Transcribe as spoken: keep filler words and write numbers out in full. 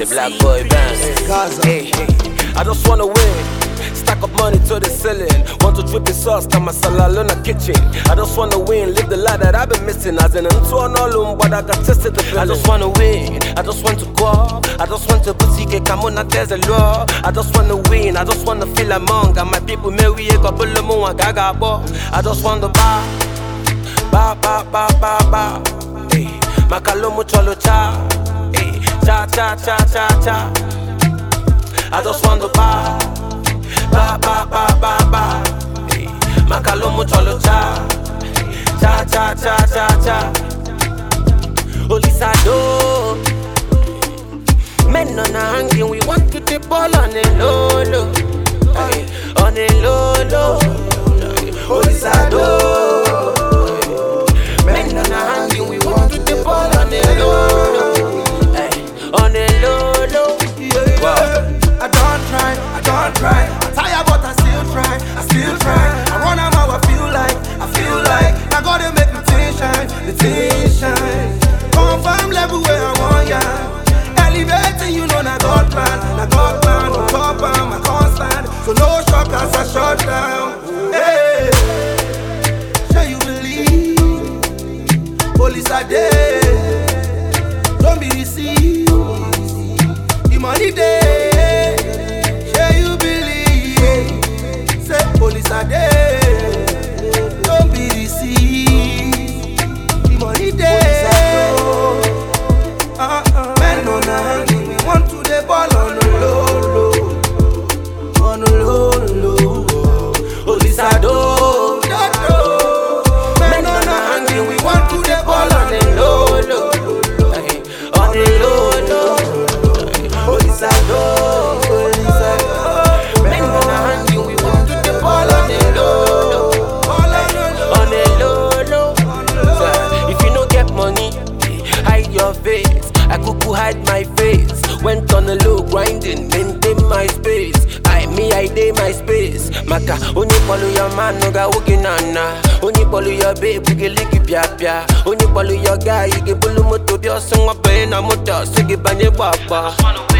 The black boy band. Hey, hey, I just wanna win. Stack up money to the ceiling. Want to drip the sauce, now my salad in the kitchen. I just wanna win, live the life that I've been missing. As in into an all but I got tested the feeling. I just wanna win, I just want to go. I just want to pussy get come on, there's a law. I just wanna win, I just wanna feel among. And my people may we a couple of more gaga bo. I just want to buy, ba ba ba ba ba. Hey, Makalomo cholo cha. Hey, cha cha cha cha cha. I just want to buy. Ba ba ba ba ba, hey, Makalomo cholo cha, cha cha cha cha cha. Olisado, men on a hanging, we want to take ball on the low low, hey, on the low low. Olisado, men on a hanging, we want to take ball on the low low, hey, on the low low. Wow. I don't try, I don't try. I'm tired, but I still try, I still try. I run out how I feel like, I feel like. I gotta make the thing shine, the thing shine. Confirm level where I want ya. Elevating, you know, I got plan, I got plan. On top of my constant, so no shock as I shut down. Hey, shall you believe? Police are dead. Don't be deceived. The money there. Police are there, don't be deceived. The money there. Uh-uh. Men on a hanging, we want to the ball on the low, low, on the low, low. Police are there, men on a hanging, we want to the ball on the low, low, on the low, low. Police are there, police are there, men on a hanging, we want to. All on the low, on the low, low. So, if you no get money, hide your face. I cuckoo hide my face. Went on the low, grinding, maintain my space. I me, I day my space. Maka, only follow your man, no ga walking on. Only follow your babe, we get licky pia pia. Only follow your guy, you get bulu moto, your song up in a motor, so get banye baba.